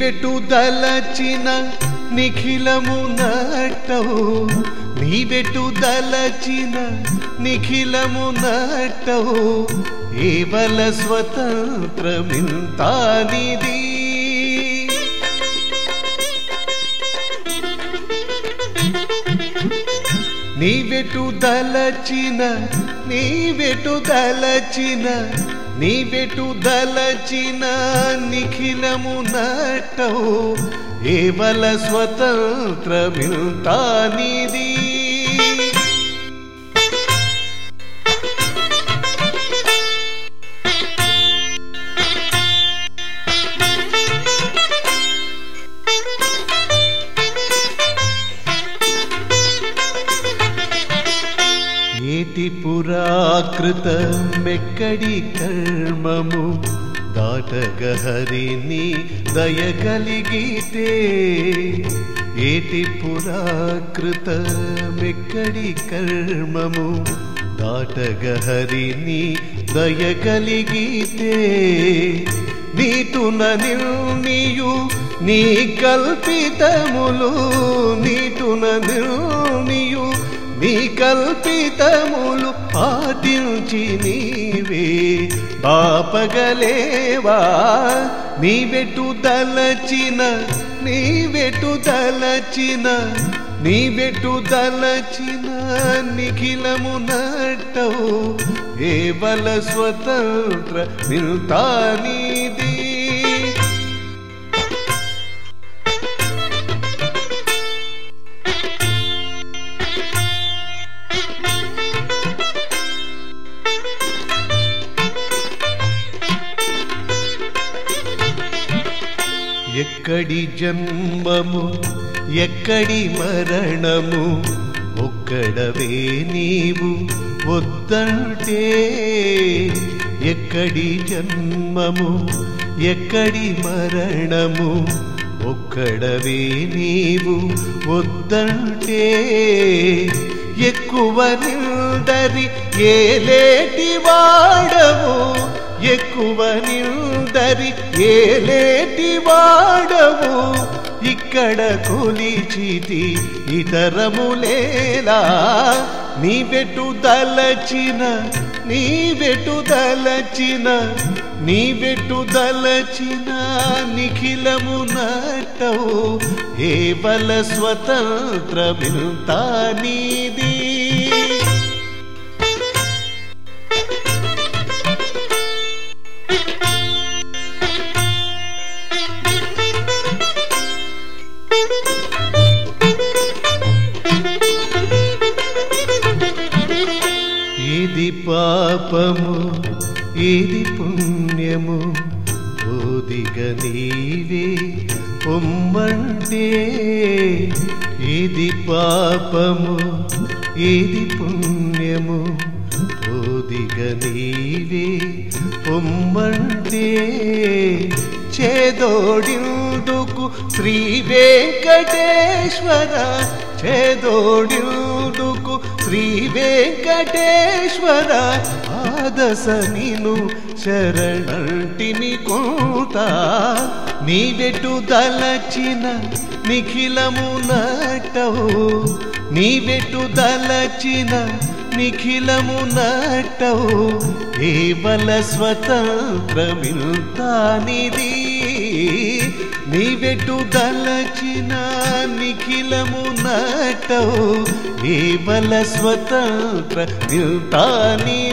నీవెటు దలచిన నిఖిలము నట్టవు నీవెటు దలచిన నిఖిలము నట్టవు ఏవల స్వతంత్రమింతానిది నీవెటు దలచిన నిఖిలము నట్టవు ఏవల స్వతంత్రమింతానిది ఏటి పురాకృతమెక్కడి కర్మము దాటగ హరిని దయగలిగితే ఏటి పురాకృతమెక్కడి కర్మము దాటగ హరిని దయగలిగితే నీటున నిర్ణియు నీ కల్పితములు నీటున నిర్ణియు నీ కల్పితములు పాటించి నీవే బాపగలేవా నీవెటు దలచిన నిఖిలము నట్టవు ఏవల స్వతంత్ర మిల్తానిది ఎక్కడి జన్మము ఎక్కడి మరణము ఒక్కడవే నీవు వద్దంటే ఎక్కడి జన్మము ఎక్కడి మరణము ఒక్కడవే నీవు వద్దంటే ఎక్కువ నిందరి ఏలేటి వాడవు ఎక్కువ నిందరి ఏలేటి వాడవు ఇక్కడ కొలిచితి ఇతరములేలా నీవెటు దలచిన నిఖిలము నట్టవు ఏవల స్వతంత్రమింతానిది ఏది పాపము ఏది పుణ్యము ఓదిగ నీవే పొమ్మంటే ఏది పాపము ఏది పుణ్యము ఓదిగ నీవే పొమ్మంటే చేదోడిందుకు శ్రీ వెంకటేశ్వర చేదోడిందుకు శ్రీ వెంకటేశ్వర ఆదశ నిను శరణంటిని కొంత నీవెటు దలచిన నిఖిలము నట్టవు నీవెటు దలచిన నిఖిలము నట్టవు ఏవల స్వతంత్రమింతానిది నీవెటు దలచిన నిఖిలము నట్టవు ఏవల స్వతంత్రమింతానిది